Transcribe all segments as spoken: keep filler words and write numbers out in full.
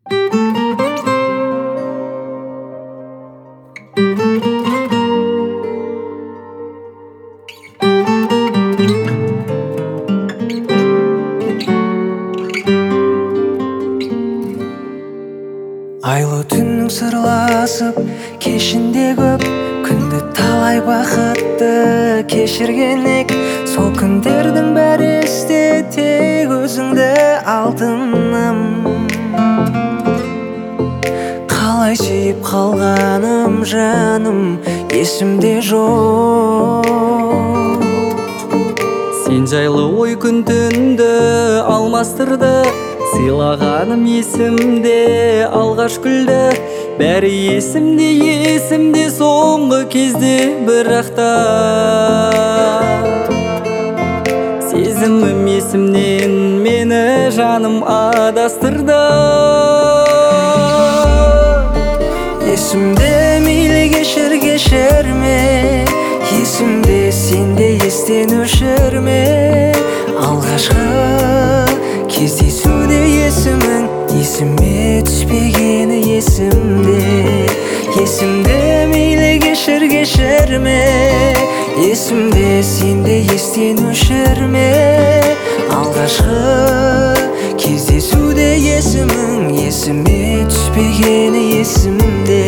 Айлы түннің сырласып кешінде көп күнді талай бақытты кешірген ек. Сол күндердің бәрі есте, тек өзіңді алтыным. Қалай сүйіп қалғаным жаным есімде жоқ. Сен жайлы ой күн түнді алмастырды, сыйлағаным есімде алғаш күлді. Бәрі есімде, есімде соңғы кезде, бірақта сезімім есімнен мені жаным адастырды. Есімде мейлі кешір кешірме, есімде сенде естен өшірме. Алғашқы кездесуде есімің есіме түспегені есімде. Есімде мейлі кешір кешірме, есімде сенде естен өшірме. Алғашқы кездесуде есімің есіме түспегені есімде.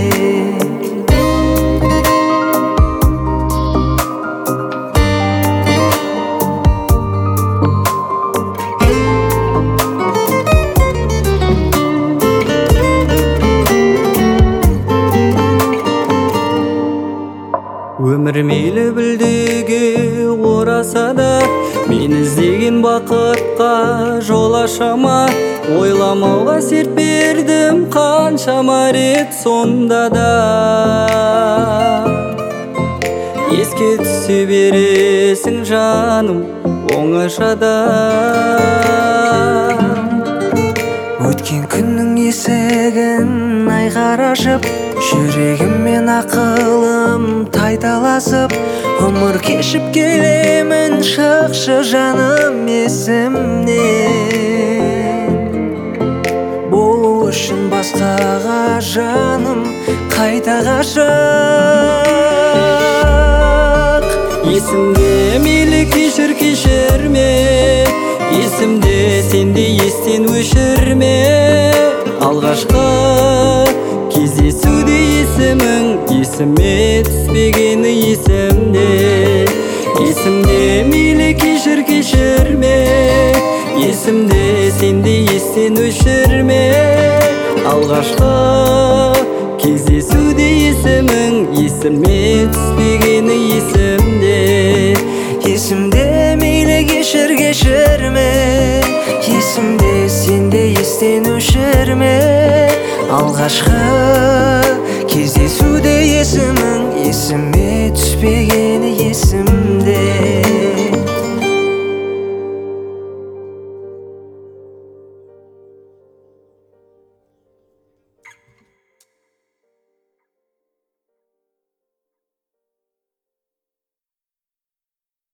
Өмір мейлі білдеге ораса да, мен іздеген бақытқа жол ашама. Ойламауға серт бердім қаншама рет, сонда да еске түсе бересің жаным оңашада. Өткен күннің есігін айқара ашып, жүрегім мен ақылым тайталасып, ғұмыр кешіп келемін, шықшы жаным есімнен. Болу үшін басқаға жаным қайта ғашық. Есімде мейлі кешір кешірме, есімде сенде естен өшірме. Алғашқы кездесуде есімің есіме түспегені есімде. Есімде мейлі кешір кешірме, есімде сенде естен өшірме. Алғашқы кездесуде есімің есіме түспегені есімде. Есімде мейлі кешір кешірме, есімде сенде естен өшірме. Алғашқы кездесуде есімің есіме түспеген